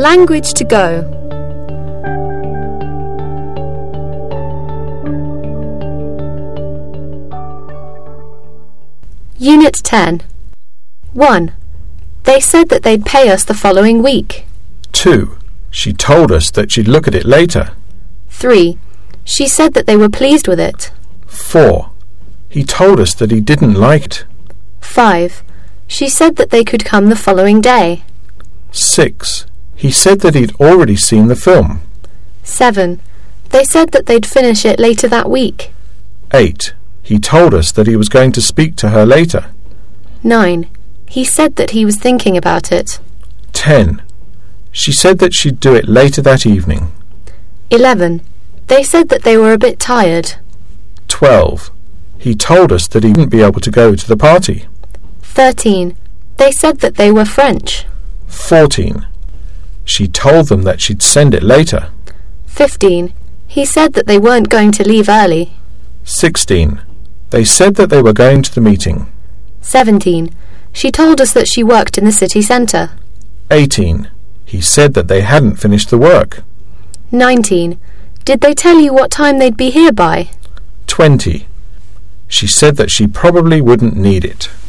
Language to go. Unit 10. 1. They said that they'd pay us the following week. 2. She told us that she'd look at it later. 3. She said that they were pleased with it. 4. He told us that he didn't like it. 5. She said that they could come the following day. 6. He said that he'd already seen the film. 7. They said that they'd finish it later that week. 8. He told us that he was going to speak to her later. 9. He said that he was thinking about it. 10. She said that she'd do it later that evening. 11. They said that they were a bit tired. 12. He told us that he wouldn't be able to go to the party. 13. They said that they were French. 14. She told them that she'd send it later. 15. He said that they weren't going to leave early. 16. They said that they were going to the meeting. 17. She told us that she worked in the city centre. 18. He said that they hadn't finished the work. 19. Did they tell you what time they'd be here by? 20. She said that she probably wouldn't need it.